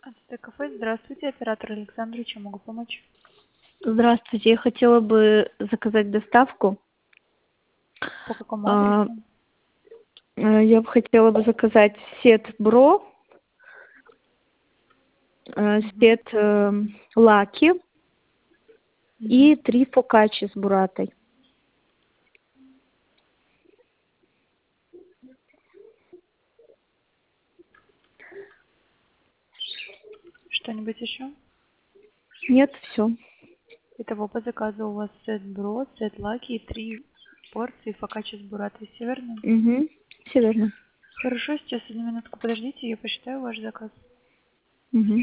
Это кафе. Здравствуйте, оператор Александр, чем могу помочь? Здравствуйте, я хотела бы заказать доставку. По какому А, адресу? Я бы хотела бы заказать сет Бро, Мгм. сет Лаки и Мгм. 3 фокаччи с буратой. Что-нибудь еще? Нет, все. Итого по заказу у вас сет бро, сет лаки и 3 порции фокаччи с буратой северным. Угу. Все верно. Хорошо, сейчас одну минутку подождите, я посчитаю ваш заказ. Угу.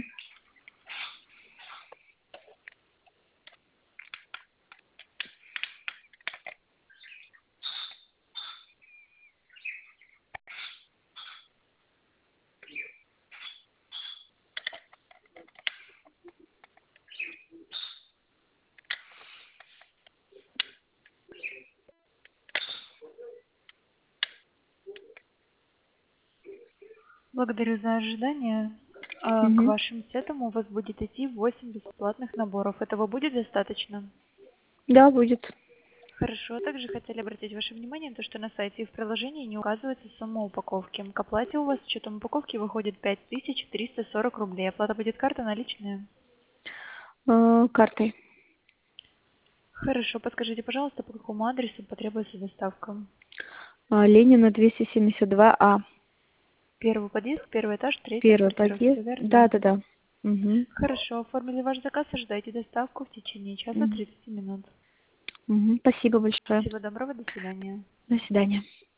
Благодарю за ожидание. К Угу. вашим сетам у вас будет идти 8 бесплатных наборов. Этого будет достаточно? Да, будет. Хорошо. Также хотели обратить ваше внимание на то, что на сайте и в приложении не указывается сумма упаковки. К оплате у вас с учетом упаковки выходит 5340 рублей. Оплата будет карта наличная. Картой. Хорошо. Подскажите, пожалуйста, по какому адресу потребуется доставка? Ленина 272А. Первый подъезд, первый этаж, третья Первый квартира. подъезд. Все верно? Да. Угу. Хорошо. Оформили ваш заказ. Ожидайте доставку в течение часа 30 минут. Угу. Спасибо большое. Всего доброго. До свидания. До свидания.